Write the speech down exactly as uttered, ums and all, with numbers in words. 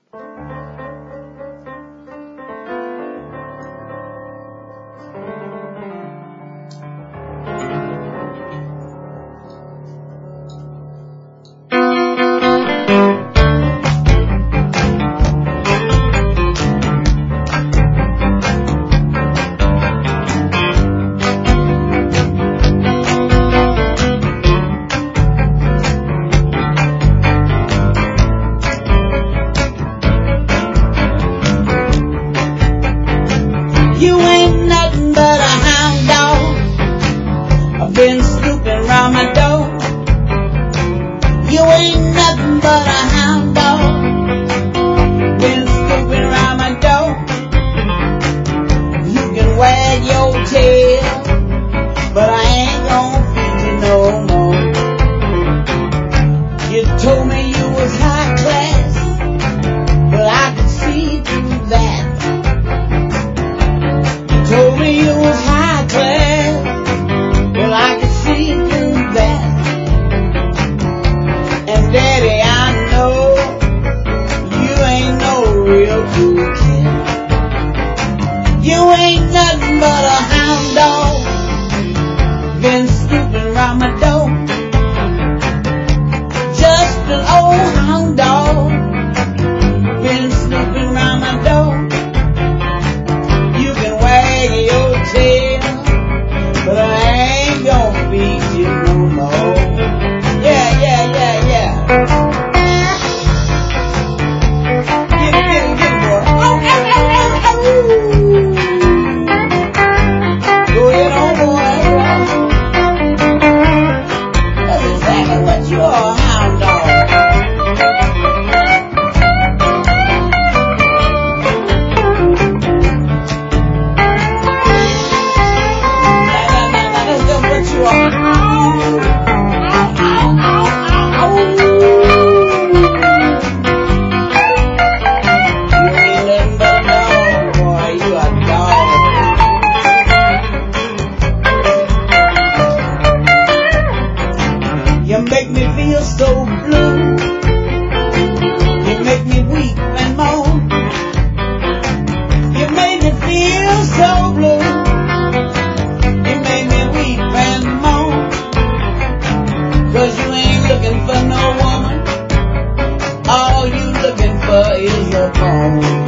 You ain't nothing but a hound dog. I've been snooping round my door. You ain't nothing but a hound dog. Been snooping round my door. You can wag your tail, but I ain't gonna feed you no more. You told me you was high class, but I could see through that. Told me you was high class, well I could see through that. And Daddy, I know you ain't no real cool kid. You ain't nothing but a hound dog. Been snooping round my door. Just an old hound dog. Been snooping round my door. Your tail, but I ain't gonna beat you no more. Yeah, yeah, yeah, yeah. Get it, get it, get it, boy. Oh, oh, oh, oh, oh. Go ahead on, boy. That's exactly what you are, a hound dog. You make me feel so blue. You make me weep and moan. You make me feel so blue. You make me weep and moan. 'Cause you ain't looking for no woman. All you looking for is your phone.